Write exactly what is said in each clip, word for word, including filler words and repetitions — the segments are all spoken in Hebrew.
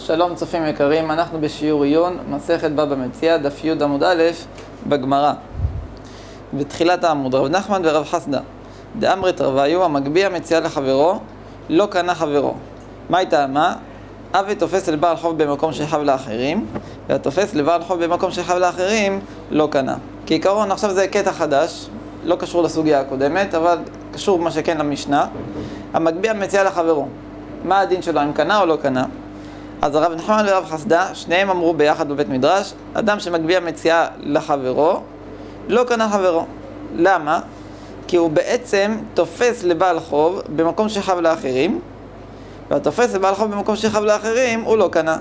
שלום צופים יקרים, אנחנו בשיעור עיון, מסכת בבא מציעא, דף י' עמוד א' בגמרא. בתחילת העמוד, רב נחמן ורב חסדא, דאמרי תרוויו, המגביה מציאה לחברו, לא קנה חברו. מה הייתה מה? אבי תופס לבעל חוב במקום שחב לאחרים, והתופס לבעל חוב במקום שחב לאחרים, לא קנה. כעיקרון, עכשיו זה קטע חדש, לא קשור לסוגיה הקודמת, אבל קשור מה שכן למשנה. המגביה מציאה לחברו. מה הדין שלו, אם קנה או לא קנה? אז הרב נחמן ורב חסדא, שניהם אמרו ביחד בבית מדרש, אדם שמגביה מציאה לחברו, לא קנה חברו. למה? כי הוא בעצם תופס לבעל חוב במקום שחב לאחרים, והתופס לבעל חוב במקום שחב לאחרים, הוא לא קנה.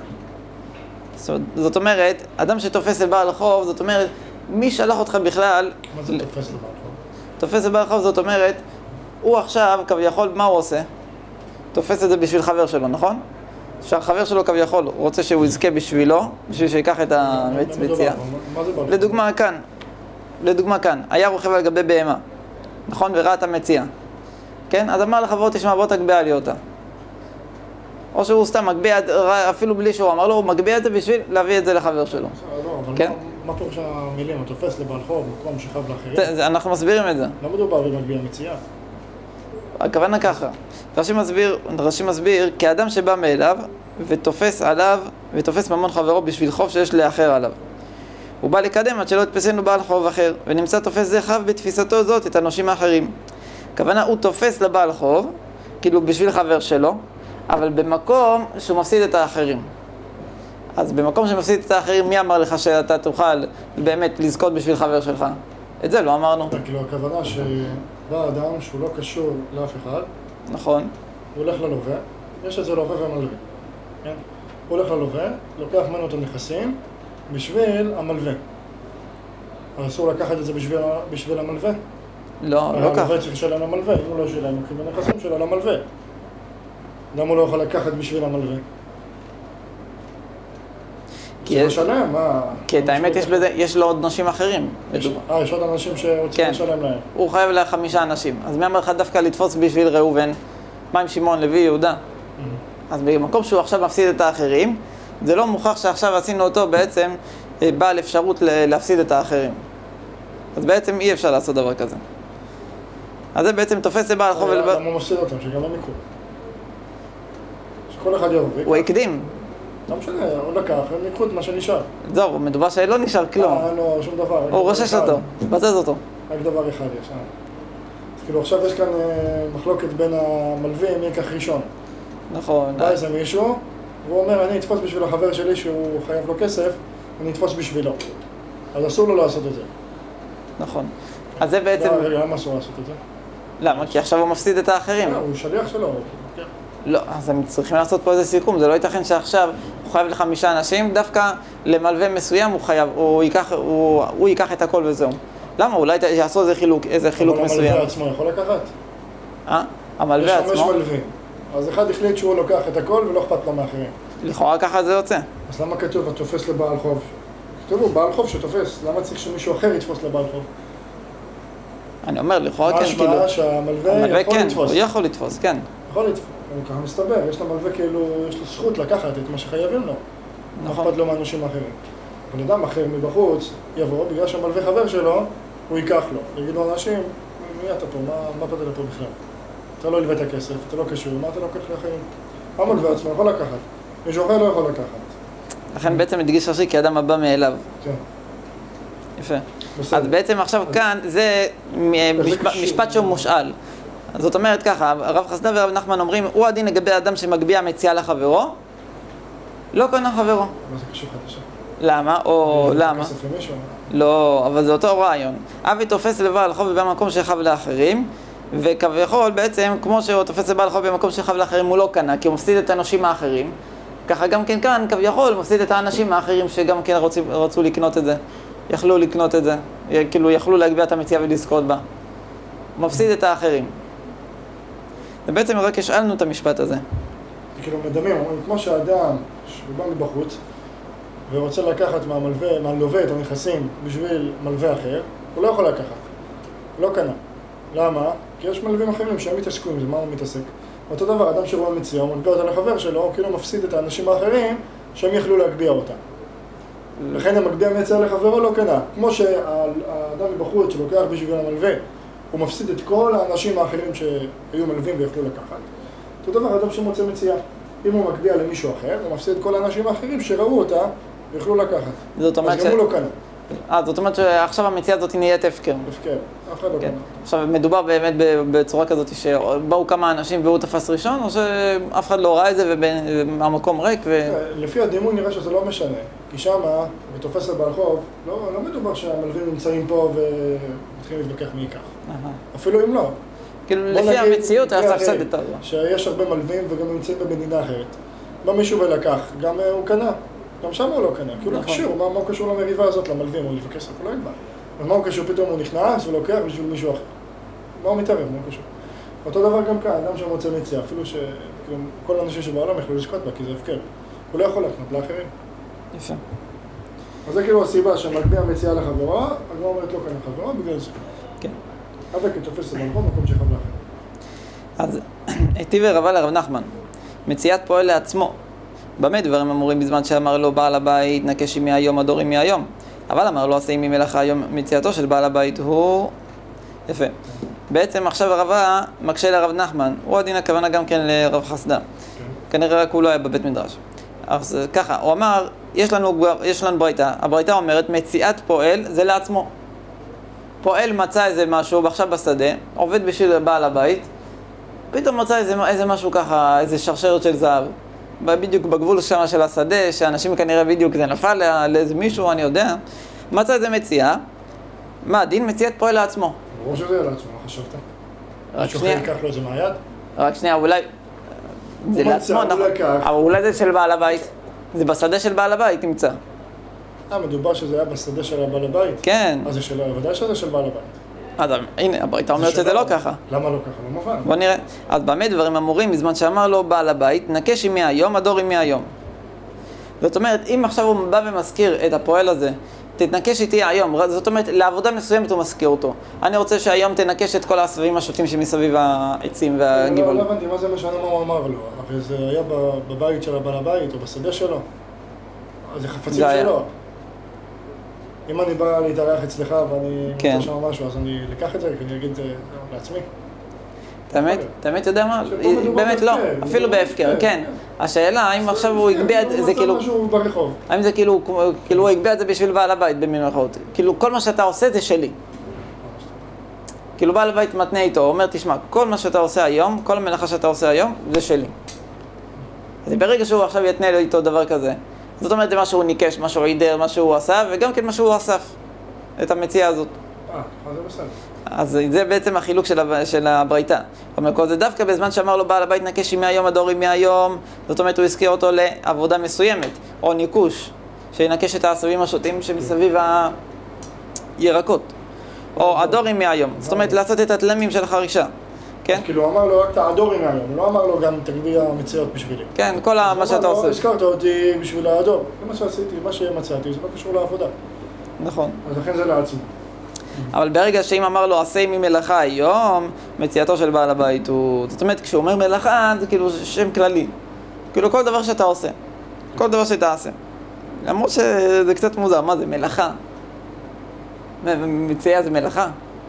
זאת אומרת, אדם שתופס לבעל חוב, זאת אומרת, מי שלח אותך בכלל... מה זה תופס לבעל חוב? תופס לבעל חוב, זאת אומרת, הוא עכשיו, כביכול, מה הוא עושה? תופס את זה בשביל חבר שלו, נכון? שהחבר שלו כביכול, הוא רוצה שהוא יזכה בשבילו, בשביל שיקח את המציאה. לדוגמה כאן, לדוגמה כאן, היה רוכב על גבי בהמה, נכון? וראה את המציאה. כן? אז אמר לחברו, תשמע, בוא תגביה לי אותה. או שהוא סתם מגביה, אפילו בלי שהוא אמר לו, הוא מגביה את זה בשביל להביא את זה לחבר שלו. לא, אבל כן? מה פירוש המילים? הוא תופס לבעל חוב, מקום שחב לאחרים? אנחנו מסבירים את זה. לא מדובר במגביה מציאה. הכוונה ככה, רש"י מסביר, רש"י מסביר, כאדם שבא מאליו ותופס עליו, ותופס ממון חברו בשביל חוב שיש לאחר עליו. הוא בא לקדם עד שלא יתפסנו בעל חוב אחר, ונמצא תופס זה חב בתפיסתו זאת את הנושים האחרים. הכוונה, הוא תופס לבעל חוב, כאילו בשביל חבר שלו, אבל במקום שהוא מפסיד את האחרים. אז במקום שמפסיד את האחרים, מי אמר לך שאתה תוכל באמת לזכות בשביל חבר שלך? את זה לא אמרנו. כאילו הכוונה שבא אדם שהוא לא קשור לאף אחד, נכון. הוא הולך ללווה, יש את זה לווה ומלווה. כן? הוא הולך ללווה, לוקח ממנו את הנכסים בשביל המלווה. אז אסור לקחת את זה בשביל, בשביל המלווה? לא, לא ככה. המלווה צריך לשלם למלווה, אם הוא לא שלם, לוקחים בנכסים שלו למלווה. למה הוא לא יכול לקחת בשביל המלווה? זה משלם, מה? כי את האמת יש בזה, יש לו עוד נושים אחרים. אה, יש עוד אנשים שרוצים לשלם להם. הוא חייב לחמישה אנשים. אז מי אמר לך דווקא לתפוס בשביל ראובן? מה עם שמעון, לוי, יהודה? אז במקום שהוא עכשיו מפסיד את האחרים, זה לא מוכח שעכשיו עשינו אותו בעצם בעל אפשרות להפסיד את האחרים. אז בעצם אי אפשר לעשות דבר כזה. אז זה בעצם תופס לבעל חוב ולבעל... למה הוא מפסיד אותם? שגם הם יקרו. שכל אחד יבוא. הוא הקדים. לא משנה, הוא לקח, הם יקחו את מה שנשאר. זהו, מדובר שלא נשאר כלום. אה, לא, שום דבר. הוא רושש אותו, בזז אותו. רק דבר אחד יש, אה. אז כאילו עכשיו יש כאן מחלוקת בין המלווים, מי יקח ראשון. נכון. בא איזה מישהו, והוא אומר, אני אתפוס בשביל החבר שלי שהוא חייב לו כסף, אני אתפוס בשבילו. אז אסור לו לעשות את זה. נכון. אז זה בעצם... למה אסור לעשות את זה? למה? כי עכשיו הוא מפסיד את האחרים. לא, הוא שליח שלו. לא, אז הם צריכים לעשות פה איזה סיכום, זה לא ייתכן שעכשיו הוא חייב לחמישה אנשים, דווקא למלווה מסוים הוא חייב, הוא ייקח, הוא, הוא ייקח את הכל וזהו. למה? אולי יעשו איזה חילוק, איזה חילוק מסוים. אבל המלווה עצמו יכול לקחת? אה? המלווה עצמו? יש חמש מלווים, אז אחד החליט שהוא לוקח את הכל ולא אכפת לו מאחרים. לכאורה ככה זה יוצא. אז למה כתוב, התופס לבעל חוב? כתוב, הוא בעל חוב שתופס, למה צריך שמישהו אחר יתפוס לבעל חוב? אני אומר, לכאורה כן, כאילו... משמע שהמלווה יכול כן, לתפוס. הוא יכול לתפוס, כן. יכול לתפוס, הוא ככה מסתבר, יש למלווה כאילו, יש לו זכות לקחת את מה שחייבים לו. נכון. אכפת לו מהאנשים האחרים. בן אדם אחר מבחוץ יבוא, בגלל שהמלווה חבר שלו, הוא ייקח לו. יגידו אנשים, מי אתה פה, מה, מה באת לפה בכלל? אתה לא הלווה את הכסף, אתה לא קשור, מה אתה לוקח לאחרים? המלווה עצמו יכול לקחת, מישהו אחר לא יכול לקחת. לכן בעצם הדגיש רש"י כאדם הבא מאליו. כן. יפה. בסדר. אז בעצם עכשיו כאן זה משפט שהוא מושאל. זאת אומרת ככה, הרב חסדא והרב נחמן אומרים, הוא הדין לגבי אדם שמגביה מציאה לחברו, לא קנה חברו. מה זה קשור חדשה? למה? או למה? כסף למישהו? לא, אבל זה אותו רעיון. אבי תופס לבעל חוב במקום שחב לאחרים, וכביכול בעצם, כמו שהוא תופס לבעל חוב במקום שחב לאחרים, הוא לא קנה, כי הוא מפסיד את האנשים האחרים. ככה גם כן כאן, כביכול, מפסיד את האנשים האחרים שגם כן רוצים, רצו לקנות את זה. יכלו לקנות את זה, כאילו יכלו להגביה את המציאה ולזכות בה. הוא מפסיד את האחרים. ובעצם רק השאלנו את המשפט הזה. זה כאילו מדמים, כמו שהאדם שהוא בא מבחוץ ורוצה לקחת מהמלווה, מהלווה את הנכסים בשביל מלווה אחר, הוא לא יכול לקחת, הוא לא קנה. למה? כי יש מלווים אחרים שהם מתעסקו עם זה, מה הוא מתעסק? אותו דבר, אדם שרואה מציאה, הוא מגביה אותה לחבר שלו, הוא כאילו מפסיד את האנשים האחרים שהם יכלו להגביה אותה. לכן המגביה מציאה לחברו לא קנה. כמו שהאדם מבחוץ שלוקח בשביל המלווה, הוא מפסיד את כל האנשים האחרים שהיו מלווים ויכלו לקחת. אותו דבר, אדם שמוצא מציאה. אם הוא מגביה למישהו אחר, הוא מפסיד את כל האנשים האחרים שראו אותה ויכלו לקחת. זאת אומרת אז גם הוא לא קנה. אה, זאת אומרת שעכשיו המציאה הזאת נהיית הפקר. הפקר, אף אחד לא קנה. עכשיו, מדובר באמת בצורה כזאת שבאו כמה אנשים והוא תפס ראשון, או שאף אחד לא ראה את זה והמקום ריק ו... לפי הדימוי נראה שזה לא משנה. כי שמה, בתופסת ברחוב, לא מדובר שהמלווים נמצאים פה ומתחילים להתווכח מי ייקח. אפילו אם לא. כאילו, לפי המציאות היה ספסד את זה. שיש הרבה מלווים וגם נמצאים במדינה אחרת. בא מישהו ולקח, גם הוא קנה. גם שם הוא לא קנה, כי הוא לא קשור, מה הוא קשור למריבה הזאת, למלווים, הוא לבקש, הוא לא יקבע. ומה הוא קשור, פתאום הוא נכנס ולוקח בשביל מישהו אחר. מה הוא מתערב, מה הוא קשור? אותו דבר גם כאן, אדם שמוצא מציאה, אפילו שכל האנשים שבעולם יכלו לשקוט בה, כי זה הפקר. הוא לא יכול לקנות לאחרים. יפה. אז זה כאילו הסיבה שמגביה מציאה לחברו, הגמרא אומרת לא קנה חברו, בגלל זה. כן. אבל כתופס במקום, מקום שחב לאחר. אז היטיב רבה לרב נחמן, מציאת פועל לעצמו. במה דברים אמורים בזמן שאמר לו בעל הבית נקש ימי היום הדורים מהיום, אבל אמר לו עשה ימי מלאכה היום מציאתו של בעל הבית הוא יפה. בעצם עכשיו הרבה מקשה לרב נחמן, הוא הדין הכוונה גם כן לרב חסדה, כנראה רק הוא לא היה בבית מדרש. אז ככה, הוא אמר, יש לנו, יש לנו ברייתא, הברייתא אומרת מציאת פועל זה לעצמו. פועל מצא איזה משהו עכשיו בשדה, עובד בשביל בעל הבית, פתאום מצא איזה, איזה משהו ככה, איזה שרשרת של זהב. בדיוק בגבול שם של השדה, שאנשים כנראה בדיוק זה נפל לאיזה מישהו, אני יודע. מצא איזה מציאה, מה, דין מציאת פועל לעצמו. ברור שזה היה לעצמו, מה חשבת? רק שנייה. מישהו ייקח לו את זה מהיד? רק שנייה, אולי... זה לעצמו, נכון. אבל אולי זה של בעל הבית. זה בשדה של בעל הבית, תמצא. אה, מדובר שזה היה בשדה של בעל הבית? כן. אז זה של... ודאי שזה של בעל הבית. אז הנה, הברייתא אומרת שזה לא ככה. למה לא ככה? לא מובן. בוא נראה. אז במה דברים אמורים, בזמן שאמר לו בעל הבית, נקש ימי היום, הדור ימי היום. זאת אומרת, אם עכשיו הוא בא ומזכיר את הפועל הזה, תתנקש איתי היום, זאת אומרת, לעבודה מסוימת הוא מזכיר אותו. אני רוצה שהיום תנקש את כל הסביבים השוטים שמסביב העצים והגיבול. לא הבנתי, מה זה משנה מה הוא אמר לו? הרי זה היה בבית של הבעל הבית או בשדה שלו. זה חפצים שלו. אם אני בא להתארח אצלך ואני מוצא שם משהו, אז אני לקח את זה, כי אני אגיד לעצמי. תאמת, תאמת יודע מה? באמת לא, אפילו בהפקר, כן. השאלה, האם עכשיו הוא הגביע את זה כאילו... משהו ברחוב. האם זה כאילו, כאילו הוא הגביע את זה בשביל בעל הבית במיוחד. כאילו כל מה שאתה עושה זה שלי. כאילו בעל הבית מתנה איתו, אומר תשמע, כל מה שאתה עושה היום, כל המלאכה שאתה עושה היום, זה שלי. אז ברגע שהוא עכשיו יתנה לו איתו דבר כזה, זאת אומרת, זה מה שהוא ניקש, מה שהוא עידר, מה שהוא עשה, וגם כן מה שהוא אסף, את המציאה הזאת. אה, אז זה בסדר. אז זה בעצם החילוק של, של הברייתא. זאת אומרת, זה דווקא בזמן שאמר לו בעל הבית נקש ימי היום הדור ימי היום, זאת אומרת, הוא הזכיר אותו לעבודה מסוימת, או ניקוש, שינקש את העשבים השוטים שמסביב הירקות. או הדור ימי היום, זאת אומרת, לעשות את התלמים של החרישה. כן? כאילו הוא אמר לו רק את הדור ימי היום, הוא לא אמר לו גם תגביה המציאות בשבילי. כן, כל מה שאתה עושה. הזכרת אותי בשביל הדור, זה מה שעשיתי, מה שמצאתי, זה לא קשור לעבודה. נכון. אז לכן זה לעצמו. אבל ברגע שאם אמר לו עשה ימי מלאכה היום, מציאתו של בעל הבית הוא... זאת אומרת, כשהוא אומר מלאכה זה כאילו שם כללי. כאילו כל דבר שאתה עושה. כל דבר שאתה עושה. למרות שזה קצת מוזר, מה זה מלאכה? מציאה זה מלאכה?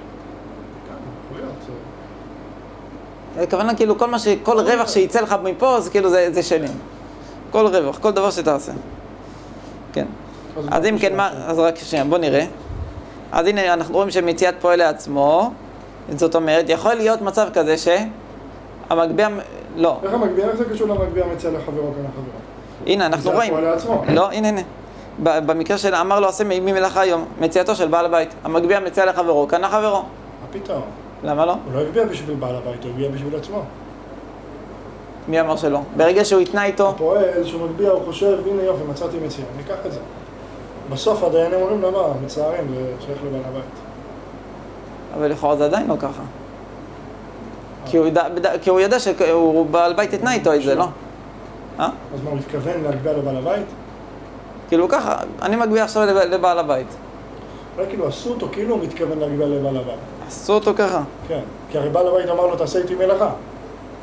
הכוונה כאילו כל מה ש... כל רווח שיצא לך מפה זה כאילו זה, זה שלי. כל רווח, כל דבר שאתה עושה. כן. אז אם כן, מה... אז רק שנייה, בוא נראה. אז הנה, אנחנו רואים שמציאת פועל לעצמו, זאת אומרת, יכול להיות מצב כזה שהמגביה... לא. איך המגביה? איך זה קשור למגביה מציע לחברו כאן החברו? הנה, אנחנו רואים. מציאת פועל לעצמו. לא, הנה, הנה. במקרה של אמר לו עשה ממלאכה היום, מציאתו של בעל הבית. המגביה מציע לחברו, כאן החברו. מה פתאום? למה לא? הוא לא הגביה בשביל בעל הבית, הוא הגביה בשביל עצמו. מי אמר שלא? ברגע שהוא התנה איתו... הפועל שהוא מגביה, הוא חושב, הנה יופי, מצאתי מציאה, אני אקח את זה. בסוף הדיינים אומרים למה, מצערים, זה שייך לבעל הבית. אבל לכאורה זה עדיין לא ככה. כי הוא ידע, כי הוא ידע שהוא בעל בית התנה איתו את זה, לא? אז מה, הוא התכוון להגביה לבעל הבית? כאילו ככה, אני מגביה עכשיו לבעל הבית. אולי כאילו עשו אותו, כאילו הוא מתכוון להגביה לבעל הבית. עשו אותו ככה? כן, כי הרי בעל הבית אמר לו, תעשה איתי מלאכה.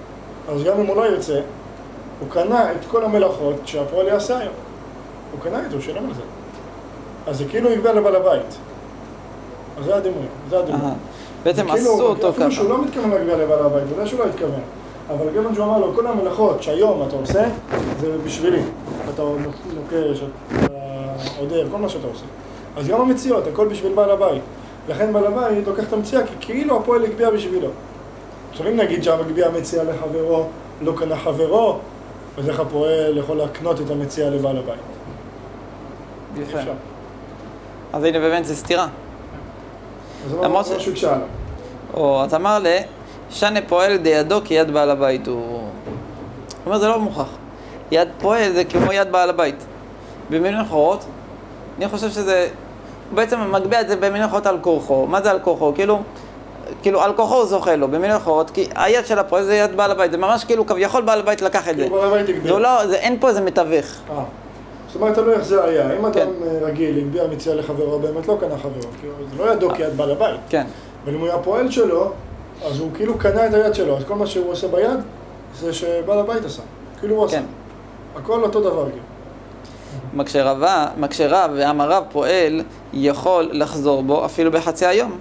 אז גם אם הוא לא ירצה, הוא קנה את כל המלאכות שהפועל יעשה היום. הוא קנה את זה, הוא שילם על זה. אז זה כאילו יגבה לבעל הבית. אז זה הדימוי, זה הדימוי. בעצם עשו אותו ככה. אפילו שהוא לא מתכוון להגביע לבעל הבית, זה לא שהוא לא התכוון. אבל גם שהוא אמר לו, כל המלאכות שהיום אתה עושה, זה בשבילי. אתה נוקש, אתה עודר, כל מה שאתה עושה. אז גם המציאות, הכל בשביל בעל הבית. לכן בעל הבית לוקח את המציאה, כי כאילו הפועל הגביע בשבילו. עכשיו אם נגיד שהמגביע מציע לחברו, לא קנה חברו, אז איך הפועל יכול להקנות את המציאה לבעל הבית? יפה. אז הנה באמת זה סתירה. אז זה לא משהו כשאלה. או, אז אמר לי, שנה פועל דידו כי יד בעל הבית הוא... הוא אומר, זה לא מוכח. יד פועל זה כמו יד בעל הבית. במילים אחרות, אני חושב שזה... הוא בעצם מגביע את זה במילים אחרות על כורחו. מה זה על כורחו? כאילו, כאילו על כורחו הוא זוכה לו, במילים אחרות, כי היד של הפועל זה יד בעל הבית. זה ממש כאילו כביכול בעל הבית לקח את זה. כאילו בעל הבית הגביע. זה לא, זה, אין פה איזה מתווך. אה. זאת אומרת, לא איך זה היה. אם אדם רגיל, הגביע מציע לחברו, באמת לא קנה חברו. זה לא ידו כיד בעל הבית. כן. אבל אם הוא היה פועל שלו, אז הוא כאילו קנה את היד שלו. אז כל מה שהוא עושה ביד, זה שבעל הבית עשה. כאילו הוא עשה. הכל אותו דבר. מקשרב והמרב פועל יכול לחזור בו אפילו בחצי היום.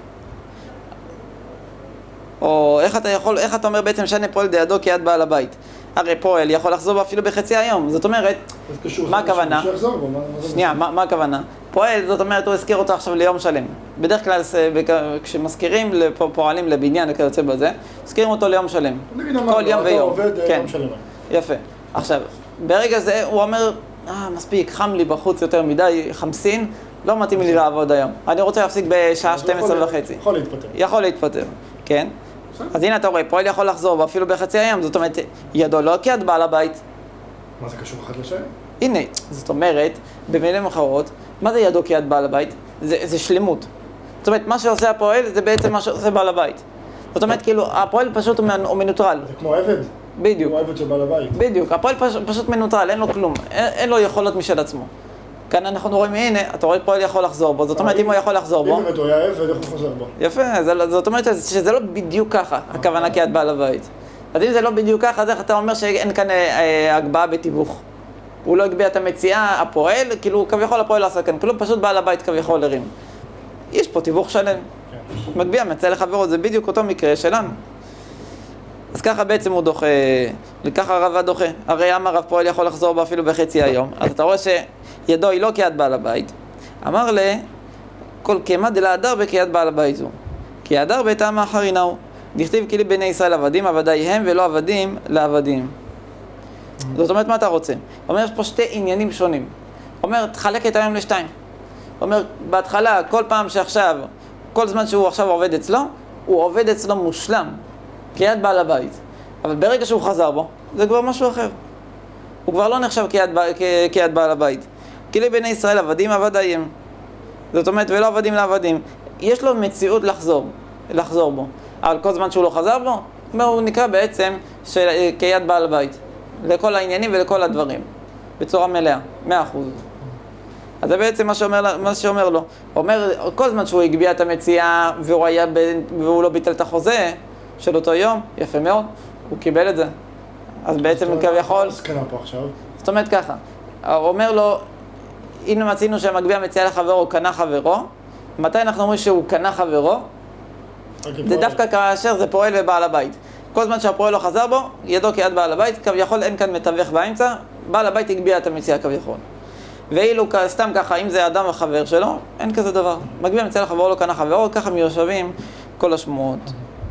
או איך אתה יכול, איך אתה אומר בעצם שנה פועל דידו כיד בעל הבית? הרי פועל יכול לחזור בו אפילו בחצי היום. זאת אומרת, מה הכוונה? שנייה, מה הכוונה? פועל, זאת אומרת, הוא הזכיר אותו עכשיו ליום שלם. בדרך כלל, כשמזכירים פועלים לבניין וכיוצא בזה, מזכירים אותו ליום שלם. כל יום ויום. כן, יפה. עכשיו, ברגע זה הוא אומר, אה, מספיק, חם לי בחוץ יותר מדי, חמסין, לא מתאים לי לעבוד היום. אני רוצה להפסיק בשעה שתים עשרה וחצי. יכול להתפטר. יכול להתפטר, כן. אז הנה אתה רואה, פועל יכול לחזור אפילו בחצי היום, זאת אומרת, ידו לא כיד בעל הבית. מה זה קשור אחד לשני? הנה, זאת אומרת, במילים אחרות, מה זה ידו כיד בעל הבית? זה, זה שלמות. זאת אומרת, מה שעושה הפועל זה בעצם מה שעושה בעל הבית. זאת אומרת, כאילו, הפועל פשוט הוא מנוטרל. זה כמו עבד? בדיוק. הוא עבד של בעל הבית. בדיוק, הפועל פשוט, פשוט מנוטרל, אין לו כלום, אין, אין לו יכולות משל עצמו. כאן אנחנו רואים, הנה, אתה רואה פועל יכול לחזור בו, זאת אומרת, אם הוא יכול לחזור בו... אם הוא היה עבד, איך הוא חוזר בו? יפה, זה, זאת אומרת שזה לא בדיוק ככה, הכוונה כיד בעל הבית. אז אם זה לא בדיוק ככה, אז איך אתה אומר שאין כאן אה, הגבהה בתיווך? הוא לא הגביע את המציאה, הפועל, כאילו כביכול הפועל לא עשה כאן, כאילו פשוט בעל הבית כביכול הרים. יש פה תיווך שלם. כן. מגביע, מציע לחברו, זה בדיוק אותו מקרה שלנו. אז ככה בעצם הוא דוחה, וככה הרב דוחה. הרי אמר הרב פועל יכול לחזור בו אפילו בחצי היום, אז אתה רואה שידו היא לא כיד בעל הבית. אמר לי, כל כמה דלהדר בכיד בעל הבית זו. כי הדר ביתם אחרינהו. דכתיב כאילו בני ישראל עבדים, עבדי הם ולא עבדים לעבדים. זאת אומרת, מה אתה רוצה? אומר, יש פה שתי עניינים שונים. אומר, תחלק את היום לשתיים. אומר, בהתחלה, כל פעם שעכשיו, כל זמן שהוא עכשיו עובד אצלו, הוא עובד אצלו מושלם, כיד בעל הבית. אבל ברגע שהוא חזר בו, זה כבר משהו אחר. הוא כבר לא נחשב כיד, כיד בעל הבית. כאילו בני ישראל עבדים, עבדי הם. זאת אומרת, ולא עבדים לעבדים. יש לו מציאות לחזור, לחזור בו. אבל כל זמן שהוא לא חזר בו, הוא נקרא בעצם של, כיד בעל בית. לכל העניינים ולכל הדברים. בצורה מלאה, מאה אחוז. אז זה בעצם מה שאומר, מה שאומר לו. הוא אומר, כל זמן שהוא הגביע את המציאה והוא, היה ב, והוא לא ביטל את החוזה של אותו יום, יפה מאוד, הוא קיבל את זה. אז בעצם כביכול... אז קנה פה עכשיו. זאת אומרת ככה, הוא אומר לו, הנה מצינו שהמגביע מציאה לחברו, הוא קנה חברו. מתי אנחנו אומרים שהוא קנה חברו? זה דווקא כאשר זה פועל ובעל הבית. כל זמן שהפועל לא חזר בו, ידו כיד בעל הבית, כביכול אין כאן מתווך באמצע, בעל הבית הגביע את המציאה כביכול. ואילו סתם ככה, אם זה אדם וחבר שלו, אין כזה דבר. מגביע מציאה לחברו, לא קנה חברו, ככה מיושבים כל השמועות.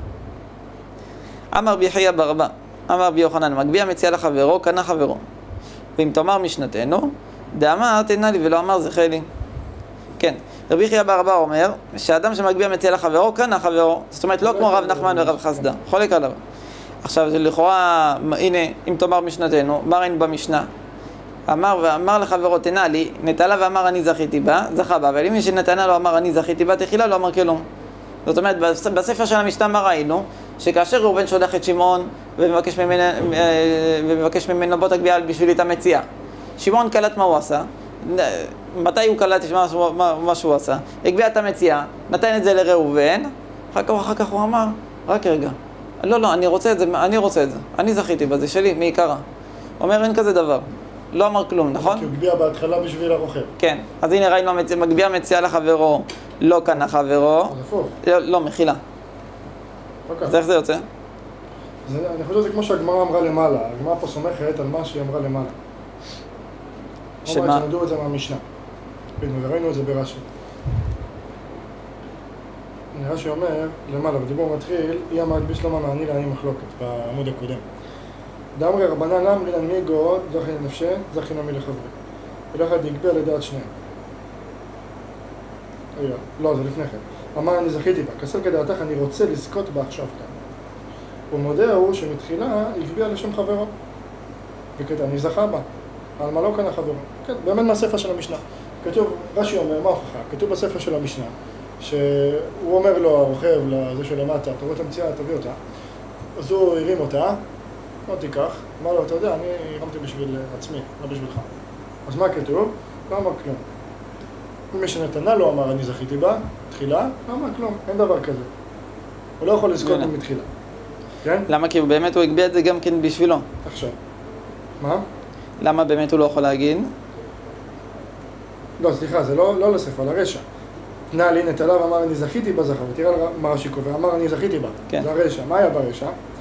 אמר בי חייא ברבא, אמר בי יוחנן, מגביע מציאה לחברו, קנה חברו. ואם תאמר משנתנו, דאמר תנה לי ולא אמר זכה לי. כן, רבי חייא ברבא אומר, שאדם שמגביע מציאה לחברו, קנה חברו. זאת אומרת, לא כמו רב נחמן ורב חסדה, חולק עליו. עכשיו, זה לכאורה, הנה, אם תאמר משנתנו, מרין במשנה. אמר ואמר לחברו, תנה לי, נטלה ואמר אני זכיתי בה, זכה בה, אבל אם מי שנתנה לו אמר אני זכיתי בה, תחילה לא אמר כלום. זאת אומרת, בספר של המשנה מה ראינו, שכאשר ראובן שולח את שמעון ומבקש ממנו, ומבקש ממנו בוא תגביע בשבילי את המציאה. שמעון קלט מה הוא עשה, מתי הוא קלט מה, מה, מה שהוא עשה, הגביע את המציאה, נתן את זה לראובן, אחר כך, אחר כך הוא אמר, רק רגע, לא, לא, אני רוצה את זה, אני רוצה את זה. אני זכיתי בזה, שלי, מעיקרה. אומר, אין כזה דבר. לא אמר כלום, נכון? כי הוא הגביע בהתחלה בשביל הרוכב. כן. אז הנה ראינו, מגביע מציאה לחברו, לא קנה חברו. אז הפוך. לא, לא, מחילה. אוקיי. אז איך זה יוצא? זה, אני חושב שזה כמו שהגמרא אמרה למעלה. הגמרא פה סומכת על מה שהיא אמרה למעלה. שמה? אומרת שנדעו את זה מהמשנה. וראינו את זה ברש"י. נראה שאומר, למעלה, בדיבור מתחיל, אי המלביש לא מעני לעני מחלוקת, בעמוד הקודם. דאמרי רבנן אמרי לנמיגו, זכי לנפשי, זכי נמי לחברי. ולכת יגביה לדעת שניהם. רגע, לא, זה לפני כן. אמר אני זכיתי בה, כסל כדעתך אני רוצה לזכות בה עכשיו כאן. הוא מודה הוא שמתחילה יגביה לשם חברו. וכתב, אני זכה בה. על מה לא כאן החברו. כן, באמת מהספר של המשנה. כתוב, רש"י אומר, מה הוכחה? כתוב בספר של המשנה. שהוא אומר לו, הרוכב, לזה שלמטה, אתה רואה את המציאה, תביא אותה. אז הוא הרים אותה, לא תיקח, אמר לו, אתה יודע, אני הרמתי בשביל עצמי, לא בשבילך. אז מה כתוב? לא אמר כלום. מי שנתנה לו אמר, אני זכיתי בה, תחילה, לא אמר כלום, אין דבר כזה. הוא לא יכול לזכות בה מתחילה. כן? למה? כי באמת הוא הגביע את זה גם כן בשבילו. עכשיו. מה? למה באמת הוא לא יכול להגיד? לא, סליחה, זה לא, לא לספר, לרשע. תנה לי נטלה ואמר אני זכיתי בה זכה, ותראה מה רש"י קובע, אמר אני זכיתי בה, כן. זה הרשע, מה היה ברשע?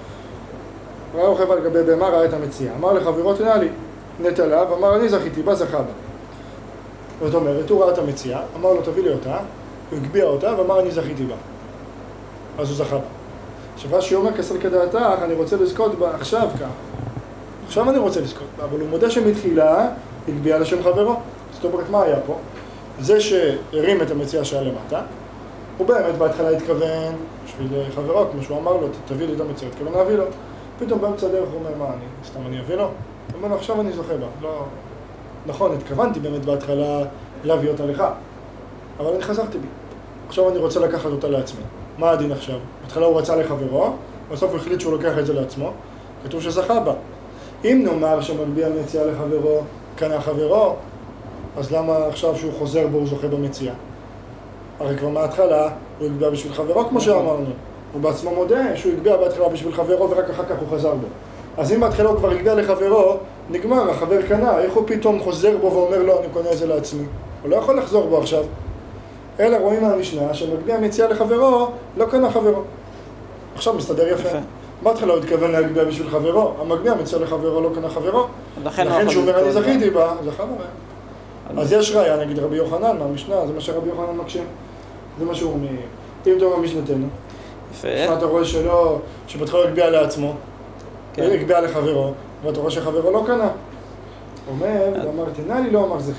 ראה רוכב על גבי בהמה, ראה את המציאה, אמר לחברו תנה לי נטלה ואמר אני זכיתי בה זכה בה. זאת אומרת, הוא ראה את המציאה, אמר לו תביא לי אותה, הוא הגביע אותה ואמר אני זכיתי בה, אז הוא זכה בה. עכשיו רש"י אומר כסל כדעתך, אני רוצה לזכות בה עכשיו כך, עכשיו אני רוצה לזכות בה, אבל הוא מודה שמתחילה הגביע לשם חברו. זאת אומרת, מה היה פה? זה שהרים את המציאה שהיה למטה, הוא באמת בהתחלה התכוון בשביל חברו, כמו שהוא אמר לו, תביא לי את המציאה, התכוון להביא לו. פתאום באמצע הדרך הוא אומר, מה, אני, סתם אני אביא לו? הוא אומר לו, עכשיו אני זוכה בה. לא, נכון, התכוונתי באמת בהתחלה להביא אותה לך, אבל אני חזרתי בי. עכשיו אני רוצה לקחת אותה לעצמי. מה הדין עכשיו? בהתחלה הוא רצה לחברו, בסוף הוא החליט שהוא לוקח את זה לעצמו, כתוב שזכה בה. אם נאמר שמגביע מציאה לחברו, קנה חברו, אז למה עכשיו שהוא חוזר בו הוא זוכה במציאה? הרי כבר מההתחלה הוא הגביע בשביל חברו כמו שאמרנו. הוא בעצמו מודה שהוא הגביע בהתחלה בשביל חברו ורק אחר כך הוא חזר בו. אז אם בהתחלה הוא כבר הגביע לחברו, נגמר, החבר קנה, איך הוא פתאום חוזר בו ואומר לו אני קונה את זה לעצמי? הוא לא יכול לחזור בו עכשיו. אלא רואים מהמשנה שמגביע מציאה לחברו, לא קנה חברו. עכשיו מסתדר יפה. בהתחלה הוא התכוון להגביע בשביל חברו, המגביע מציאה לחברו לא קנה חברו. לכן שהוא אומר אני זכיתי בה, זכה בה. אז יש ראיה, נגיד רבי יוחנן מהמשנה, זה מה שרבי יוחנן מקשה. זה מה שהוא אומר. אם תאמר משנתנו. יפה. אתה רואה שלא, שבתחילה הוא הגביע לעצמו, הוא הגביע לחברו, ואתה רואה שחברו לא קנה. אומר, הוא אמר, תנה לי, לא אמר זכר.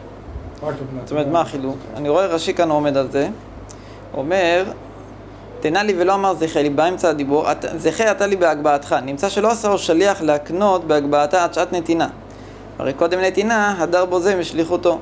זאת אומרת, מה החילוק? אני רואה רש"י כאן עומד על זה. אומר, תנה לי ולא אמר זכר לי, באמצע הדיבור, זכר אתה לי בהגבהתך. נמצא שלא עשה לו שליח להקנות בהגבהתה עד שעת נתינה. הרי קודם נתינה, הדר בו זה משליחותו.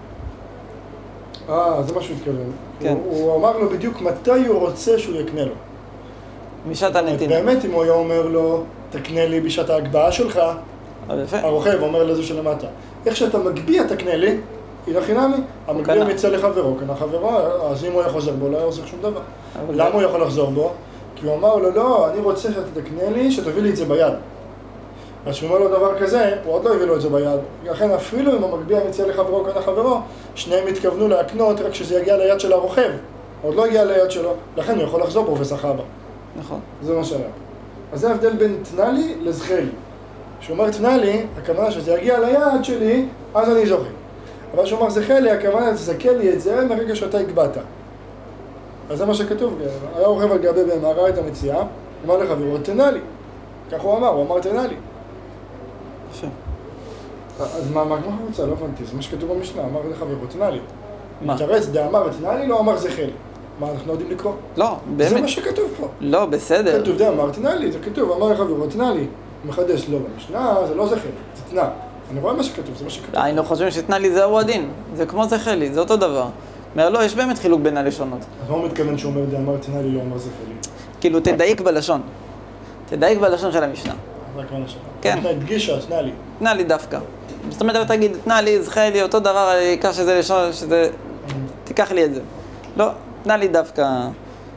אה, זה מה שהוא התכוון. כן. הוא, הוא אמר לו בדיוק מתי הוא רוצה שהוא יקנה לו. בשעת הנתינה. באמת, אם הוא היה אומר לו, תקנה לי בשעת ההגבהה שלך, הרוכב אומר לזה שלמטה. איך שאתה מגביע תקנה לי, היא לחינמי, המגביע מצא לחברו, קנה חברו, אז אם הוא היה חוזר בו, לא היה עושה שום דבר. למה הוא יכול לחזור בו? כי הוא אמר לו, לא, אני רוצה שאתה תקנה לי, שתביא לי את זה ביד. אז שהוא אומר לו דבר כזה, הוא עוד לא הביא לו את זה ביד. לכן אפילו אם המגביע מציע לחברו קנה חברו, שניהם התכוונו להקנות רק שזה יגיע ליד של הרוכב. עוד לא הגיע ליד שלו, לכן הוא יכול לחזור בו וזכה בה. נכון. זה מה שהיה. אז זה ההבדל בין תנה לי לזכה לי. כשהוא אומר תנה לי, הכוונה שזה יגיע ליד שלי, אז אני זוכה. אבל כשהוא אומר זכה לי, הכוונה תזכה לי את זה מרגע שאתה הגבעת. אז זה מה שכתוב. היה רוכב על גבי בהמה, ראה את המציאה, אמר לחברו, תנה לי. כך הוא אמר, הוא אמר תנה לי. יפה. אז מה, מה הוא רוצה? לא הבנתי, זה מה שכתוב במשנה, אמר לחברו, תנה לי. מה? מתרץ, דאמר תנה לי, לא אמר זכה לי. מה, אנחנו יודעים לקרוא? לא, באמת. זה מה שכתוב פה. לא, בסדר. כתוב, דאמר תנה לי, זה כתוב, אמר לחברו, תנה לי. מחדש, לא, במשנה, זה לא זכה לי, זה תנה. אני רואה מה שכתוב, זה מה שכתוב. היינו חושבים שתנה לי זהו הדין. זה כמו זכה לי, זה אותו דבר. אומר, לא, יש באמת חילוק בין הלשונות. אז מה הוא מתכוון שהוא אומר, דאמר תנה לי, לא אמר זכה לי? כאילו, תדייק בלשון. תדייק בלשון של המשנה. רק מה לשון. כן. המשנה הדגישה, תנה לי. תנה לי דווקא. זאת אומרת, אתה תגיד, תנה לי, זכה לי, אותו דבר, העיקר שזה לשון, שזה... תיקח לי את זה. לא, תנה לי דווקא.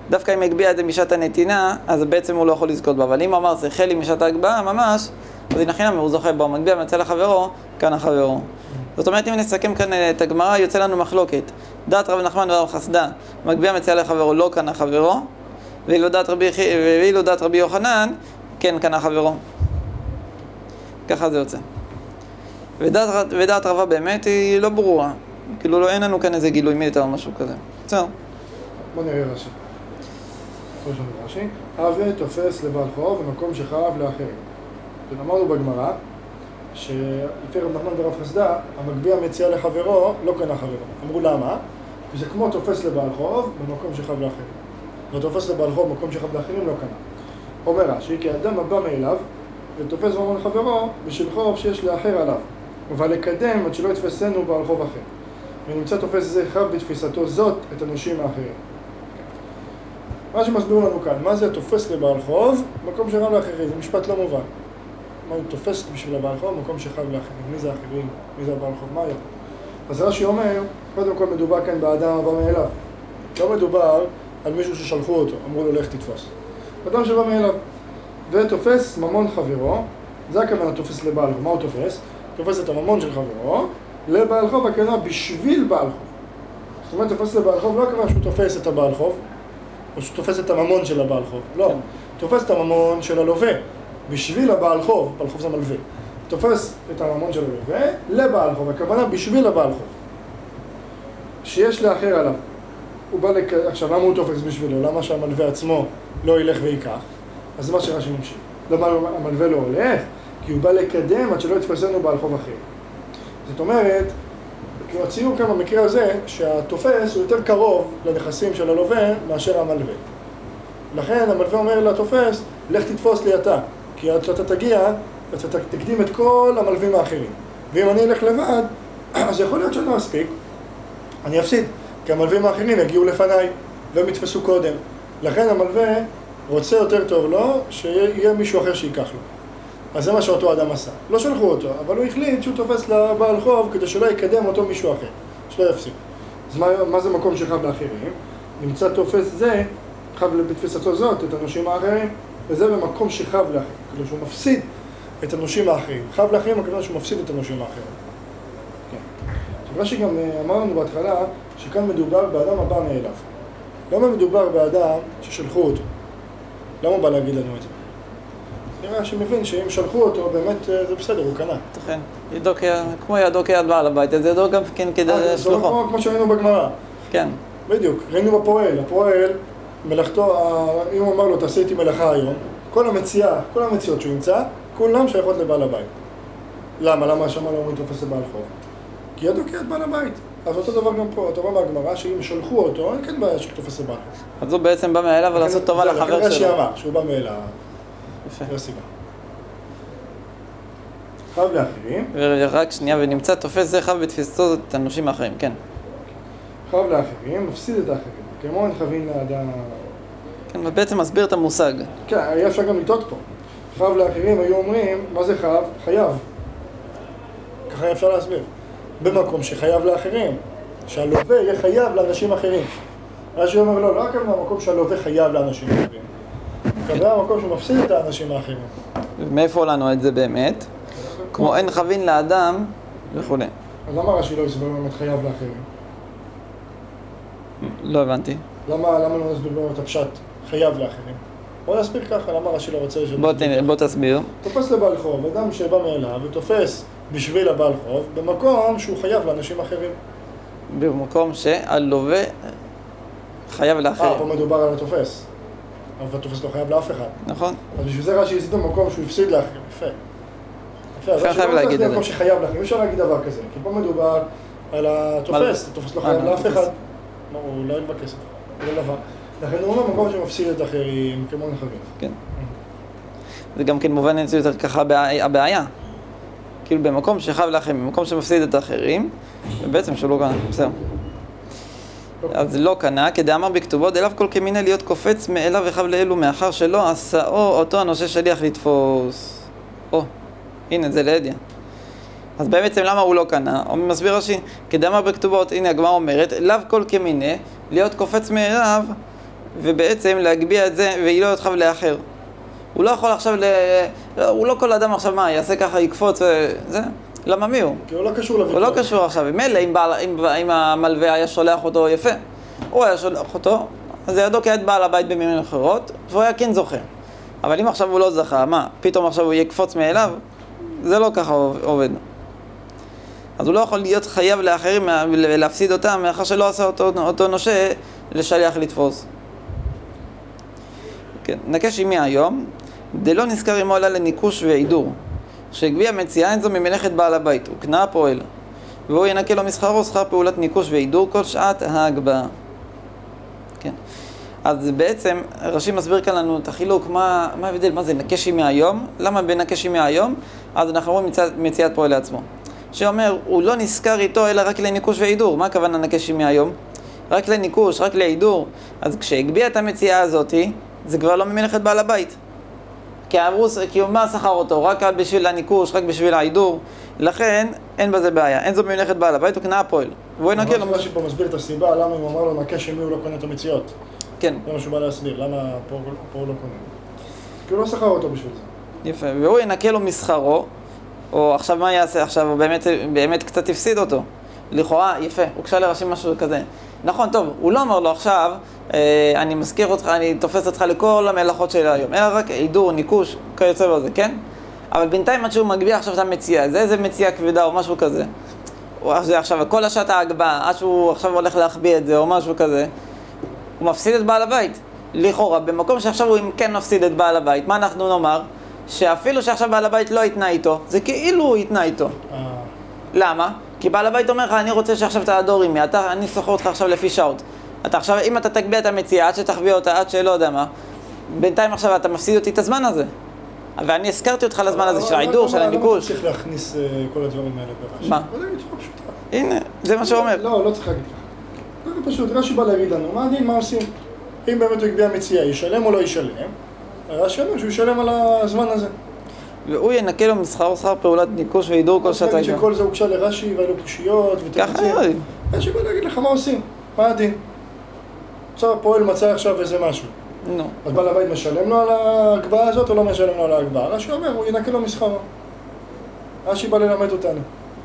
דווקא אם הגביע את זה משעת הנתינה, אז בעצם הוא לא יכול לזכות בה. אבל אם הוא אמר, זה חלי משעת ההגבהה, ממש, אז הנה חינם, הוא זוכה בו, הוא מגביע מציע לחברו, כאן החברו. זאת אומרת, אם נסכם כאן את הגמרא, יוצא לנו מחלוקת. דעת רב נחמן ורב חסדה, מגביע מציע לחברו, לא כאן החברו, ואילו דעת רבי, ואילו דעת רבי יוחנן, כן כאן החברו. ככה זה יוצא. ודעת, ודעת רבה באמת היא לא ברורה. כאילו לא, אין לנו כאן איזה גילוי מיתה או משהו כזה. בסדר. בוא נראה רש"י. ראשון רש"י. הווה תופס לבעל חוב במקום שחייב לאחרים. אמרנו בגמרא, שלפי רב נחמן ורב חסדה, המגביע מציע לחברו, לא קנה חברו. אמרו למה? כי זה כמו תופס לבעל חוב במקום שחייב לאחרים. ותופס לבעל חוב במקום שחייב לאחרים לא קנה. אומר רש"י, כי האדם הבא מאליו ותופס ממון חברו בשביל חוב שיש לאחר עליו. אבל לקדם עד שלא יתפסנו בעל חוב אחר. ונמצא תופס זה חב בתפיסתו זאת את הנושים האחרים. מה שמסבירו לנו כאן, מה זה תופס לבעל חוב? מקום שחב לאחרים, זה משפט לא מובן. מה הוא תופס בשביל הבעל חוב? מקום שחב לאחרים. מי זה האחרים? מי זה הבעל חוב? מה היה? אז רש"י אומר, קודם כל מדובר כאן באדם הבא מאליו. לא מדובר על מישהו ששלחו אותו, אמרו לו לך תתפוס. אדם שבא מאליו. ותופס ממון חברו, זה הכוונה תופס לבעל חוב. מה הוא תופס? תופס את הממון של חברו לבעל חוב, הכוונה בשביל בעל חוב. זאת אומרת, תופס לבעל חוב לא הכוונה שהוא תופס את הבעל חוב, או שהוא תופס את הממון של הבעל חוב. לא, תופס את הממון של הלווה בשביל הבעל חוב, בעל חוב זה מלווה. תופס את הממון של הלווה לבעל חוב, הכוונה בשביל הבעל חוב. שיש לאחר עליו. הוא בא לק... עכשיו, למה הוא תופס בשבילו? למה שהמלווה עצמו לא ילך ויקח? אז זה מה שרש"י ממשיך. למה המלווה לא הולך? כי הוא בא לקדם עד שלא יתפסנו בעל חוב אחר. זאת אומרת, הציעו כאן במקרה הזה שהתופס הוא יותר קרוב לנכסים של הלווה מאשר המלווה. לכן המלווה אומר לתופס, לך תתפוס לי אתה, כי עד שאתה תגיע, אתה תקדים את כל המלווים האחרים. ואם אני אלך לבד, אז יכול להיות שאני לא אספיק, אני אפסיד, כי המלווים האחרים יגיעו לפניי והם יתפסו קודם. לכן המלווה רוצה יותר טוב לו שיהיה מישהו אחר שיקח לו. אז זה מה שאותו אדם עשה. לא שלחו אותו, אבל הוא החליט שהוא תופס לבעל חוב כדי שלא יקדם אותו מישהו אחר, שלא יפסיק. אז מה, מה זה מקום שחב לאחרים? נמצא תופס זה, חב בתפיסתו זאת, את הנושים האחרים, וזה במקום שחב לאחרים, כדי שהוא מפסיד את הנושים האחרים. חב לאחרים, הכוונה שהוא מפסיד את הנושים האחרים. כן. עכשיו, מה שגם אמרנו בהתחלה, שכאן מדובר באדם הבא מאליו. למה מדובר באדם ששלחו אותו? למה בא להגיד לנו את זה? נראה שמבין שאם שלחו אותו, באמת זה בסדר, הוא קנה. תכן, ידו כמו ידו כיד בעל הבית, אז ידו גם כן כדי שלוחו. כמו שראינו בגמרא. כן. בדיוק, ראינו בפועל, הפועל, מלאכתו, אם הוא אמר לו, תעשה איתי מלאכה היום, כל המציאה, כל המציאות שהוא ימצא, כולם שייכות לבעל הבית. למה? למה השמה לא אומרים תופס לבעל חוב? כי ידו כיד בעל הבית. אז אותו דבר גם פה, אתה רואה מהגמרא, שאם שלחו אותו, אין כן בעיה שתופס לבעל חוב. אז הוא בעצם בא מאליו ולעשות טובה לחבר שלו. לכן שאמר, שהוא בא מאליו. יפה. זו הסיבה. חב לאחרים. ורק שנייה, ונמצא תופס זה חב בתפיסתו את הנושים האחרים, כן. חב לאחרים, מפסיד את האחרים. כמו אין חבין לאדם... כן, ובעצם מסביר את המושג. כן, היה אפשר גם לטעות פה. חב לאחרים היו אומרים, מה זה חב? חייב. ככה אפשר להסביר. במקום שחייב לאחרים, שהלווה יהיה חייב לאנשים אחרים. רש"י אומר, לא, לא רק במקום שהלווה חייב לאנשים אחרים. כזה המקום שהוא מפסיד את האנשים האחרים. ומאיפה לנו את זה באמת? כמו אין חבין לאדם וכו'. אז למה רש"י לא יסבר באמת חייב לאחרים? לא הבנתי. למה לא נסביר באמת את הפשט חייב לאחרים? בוא נסביר ככה, למה רש"י לא רוצה... בוא תסביר. תופס לבעל חוב, אדם שבא מאליו ותופס בשביל הבעל חוב, במקום שהוא חייב לאנשים אחרים. במקום שהלווה חייב לאחרים. אה, פה מדובר על התופס. אבל התופס לא חייב לאף אחד. נכון. אז בשביל זה רש"י יסביר במקום שהוא הפסיד לאחרים. יפה. יפה, אז רש"י לא רוצה להסביר במקום שחייב לאחרים. אפשר להגיד דבר כזה, כי פה מדובר על התופס. התופס לא חייב לאף אחד. הוא לא ילווה כסף. הוא לא לבא. לכן הוא אומר במקום שמפסיד את אחרים, כמו נחבים. כן. זה גם כן מובן אצלי יותר ככה הבעיה. כאילו במקום שחייב לאחרים, במקום שמפסיד את האחרים, ובעצם שהוא לא קנה, בסדר. אז לא קנה, כדאמר בכתובו, דאליו כל כמיניה להיות קופץ מאליו וחב לאלו, מאחר שלא עשאו אותו הנושה שליח לתפוס. או, הנה זה לידיה. אז בעצם למה הוא לא קנה? הוא מסביר רש"י, כדאמר בכתובות, הנה הגמרא אומרת, לאו כל כמיניה להיות קופץ מאליו ובעצם להגביה את זה, והיא לא יתחב לאחר. הוא לא יכול עכשיו, ל... לא, הוא לא כל אדם עכשיו מה, יעשה ככה, יקפוץ וזה. למה מי הוא? כי הוא לא קשור לוויכוח. הוא לא קשור עכשיו. מילא אם, בעל... אם... אם המלווה היה שולח אותו יפה, הוא היה שולח אותו, אז זה ידו כעת בעל הבית במילים אחרות, והוא היה כן זוכה. אבל אם עכשיו הוא לא זכה, מה? פתאום עכשיו הוא יקפוץ מאליו? זה לא ככה עובד. אז הוא לא יכול להיות חייב לאחרים ולהפסיד אותם, מאחר שלא עשה אותו, אותו נושה לשליח לתפוס. כן, נקש עמי היום, דלא נזכר עמו עלה לניקוש ועידור, שהגביע מציאה אין זו ממלאכת בעל הבית, הוא קנה פועל, והוא ינקה לו מסחרו שכר פעולת ניקוש ועידור כל שעת ההגבהה. כן. אז בעצם רש"י מסביר כאן לנו את החילוק, מה, מה ההבדל, מה זה נקש עמי היום, למה בנקש עמי היום, אז אנחנו רואים מציאת, מציאת פועל לעצמו. שאומר, הוא לא נזכר איתו אלא רק לניקוש ועידור. מה הכוונה נקש עמי היום? רק לניקוש, רק לעידור. אז כשהגביע את המציאה הזאת, זה כבר לא ממלאכת בעל הבית. כי אמרו, כי הוא מה שכר אותו? רק בשביל הניקוש, רק בשביל העידור. לכן, אין בזה בעיה. אין זו ממלאכת בעל הבית, הוא קנה הפועל. והוא ינקה לו... רש"י פה מסביר את הסיבה, למה הוא אמר לו נקש עמי הוא לא קונה את המציאות. כן. זה מה שהוא בא להסביר, למה פה הוא לא קונה. כי הוא לא שכר אותו בשביל זה. יפה. והוא ינקה לו מסחרו, או עכשיו מה יעשה? עכשיו הוא באמת, באמת קצת הפסיד אותו. לכאורה, יפה, הוא קשה לרש"י משהו כזה. נכון, טוב, הוא לא אומר לו עכשיו, אה, אני מזכיר אותך, אני תופס אותך לכל המלאכות שלי היום, אלא רק עידור, ניקוש, כיוצא בזה, כן? אבל בינתיים עד שהוא מגביה עכשיו את המציאה, זה איזה מציאה כבדה או משהו כזה. זה עכשיו, כל השעת ההגבהה, עד שהוא עכשיו הולך להחביא את זה או משהו כזה, הוא מפסיד את בעל הבית. לכאורה, במקום שעכשיו הוא כן מפסיד את בעל הבית, מה אנחנו נאמר? שאפילו שעכשיו בעל הבית לא יתנה איתו, זה כאילו הוא יתנה איתו. למה? כי בעל הבית אומר לך, אני רוצה שעכשיו תעדור עימי, אתה, אני סוחר אותך עכשיו לפי שעות. אתה עכשיו, אם אתה תגביה את המציאה, עד שתחביא אותה, עד שלא יודע מה, בינתיים עכשיו אתה מפסיד אותי את הזמן הזה. ואני הזכרתי אותך לזמן הזה של העידור, של הניקוש. למה אתה צריך להכניס כל הדברים האלה ברש"י? מה? זה להגיד לך פשוטה. הנה, זה מה שהוא אומר. לא, לא צריך להגיד ככה. זה פשוט, רש"י בא להגיד לנו, מה הדין, מה עושים? אם באמת הוא הגביה מציאה, ישלם או לא ישלם? רש"י אומר שהוא ישלם על הזמן הזה. והוא ינקה לו מסחר שכר פעולת ניקוש ועידור כל שעת ההגבהה. שכל זה הוגשה לרש"י והיו קושיות ותרצים. רש"י בא להגיד לך מה עושים, מה הדין. עכשיו הפועל מצא עכשיו איזה משהו. נו. אז בעל הבית משלם לו על ההגבהה הזאת או לא משלם לו על ההגבהה? רש"י אומר, הוא ינקה לו מסחרו. רש"י בא ללמד אותנו.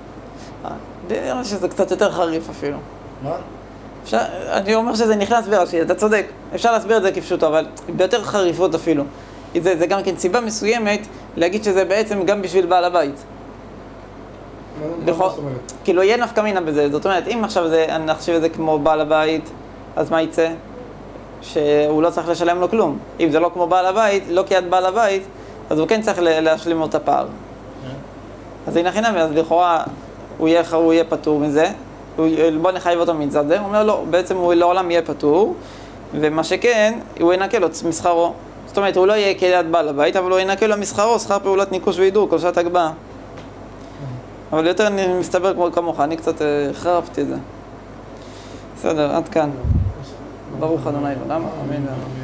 נראה שזה קצת יותר חריף אפילו. מה? אפשר, אני אומר שזה נכנס ברש"י, אתה צודק. אפשר להסביר את זה כפשוטו, אבל ביותר חריפות אפילו. זה, זה גם כן סיבה מסוימת להגיד שזה בעצם גם בשביל בעל הבית. מה זאת אומרת? כאילו יהיה נפקא מינה בזה, זאת אומרת, אם עכשיו זה, אני חושב את זה כמו בעל הבית, אז מה יצא? שהוא לא צריך לשלם לו כלום. אם זה לא כמו בעל הבית, לא כיד בעל הבית, אז הוא כן צריך להשלים לו את הפער. אז הנה חינם, אז לכאורה הוא יהיה, הוא יהיה פטור מזה, בוא נחייב אותו מצד זה, הוא אומר לא, בעצם הוא לעולם יהיה פטור, ומה שכן, הוא ינקה לו מסחרו. זאת אומרת, הוא לא יהיה כיד בעל הבית, אבל הוא ינקה לו מסחרו, שכר פעולת ניקוש ועידור, כל שעת הגבהה. אבל יותר אני מסתבר כמו כמוך, אני קצת חרפתי את זה. בסדר, עד כאן. ברוך ה' לעולם, אמן.